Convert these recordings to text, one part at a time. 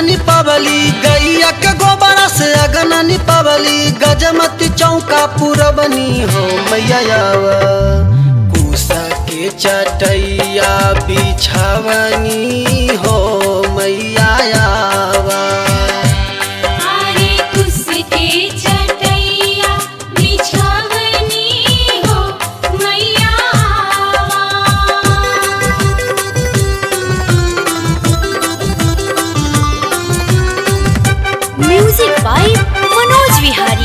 निपावली, गैया के गोबरा से अगना निपावली, गजमती चौका पुरबनी हो मैया आवा। कुसा के चटैया बिछावनी हो मैया आवा। Music by Manoj Vihari.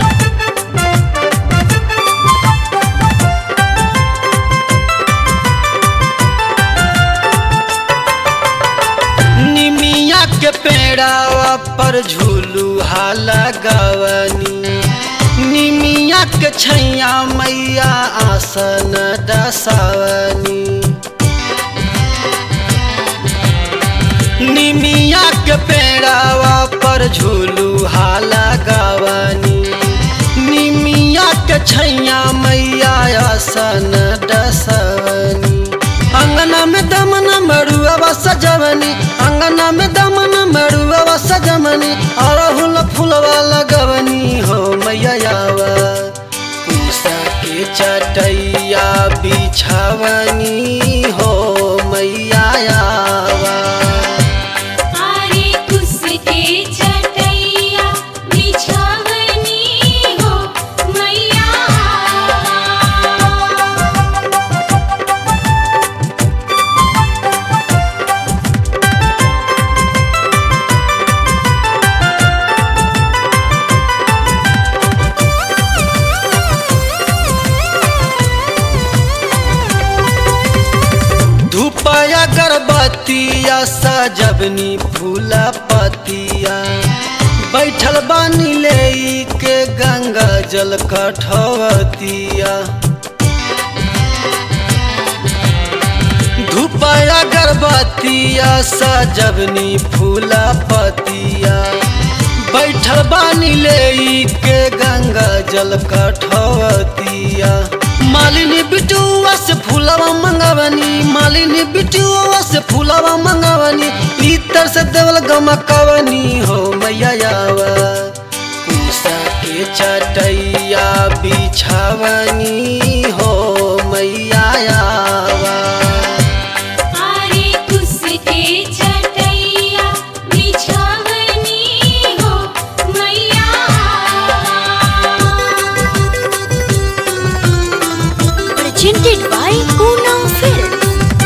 निमिया के पेड़ावा पर झूलुहा लगवनी, निमिया के छैया मैया आसन डसावनी। निमिया के पेड़ावा पर झूलुहा लगवनी, निमिया के छैया मैया आसन डसवनी। अंगना में दमन मरुआ सजवनी, अंगना में दमन मरुआ सजवनी, अड़हुल फूलवा लगवनी हो मैया आवा। कुसा के चटैया बिछावनी हो मैया आवा। धूपया गर्भवतिया सजवनी फूला पतिया, बैठल बानी ले के गंगा जल कठवतिया। धूपया गर्भवतिया सजवनी फूला पतिया, बैठल बानी ले के गंगा जल कठवतिया। मालिनी बिटुआ से फूलवा मंगवनी, मालिनी बिटुआ से फूलवा मंगवनी, इतर से देवल गमकवनी हो मैया आवा। कुसा के चटैया बिछावनी हो मैया आवा। Presented by Poonam Films.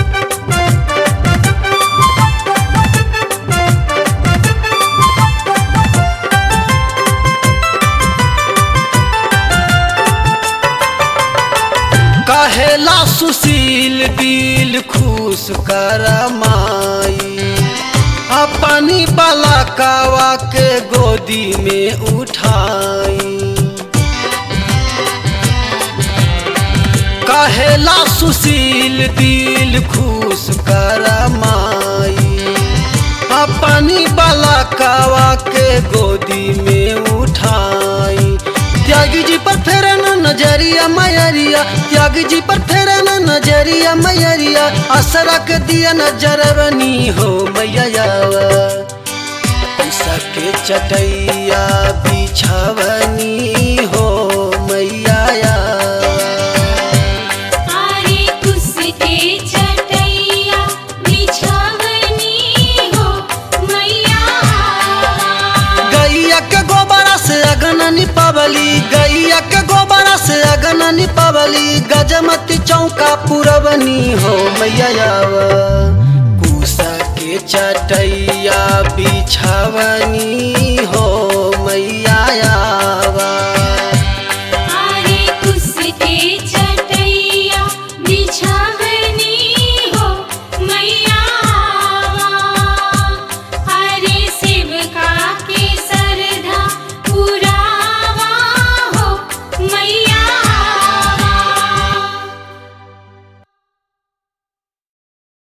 कहेला सुशील दिल खुश कर माई, अपनी बालकवा के गोदी में उठाई। कहेला सुशील दिल खुश कर माई, अपनी बालकवा के गोदी में उठाई। त्यागी जी पर फेरे न नजरिया मैरिया, त्यागी जी पर फेरे न नजरिया मैरिया, असरा के दिया नजरवनी हो मैया आवा। कुसा के चटैया बिछावनी हो मैया आवा। निपावली, गैया के गोबरा से अगना निपावली, गजमती चौका पुरबनी हो मैया आवा। कुसा के चटैया बिछावनी हो मैया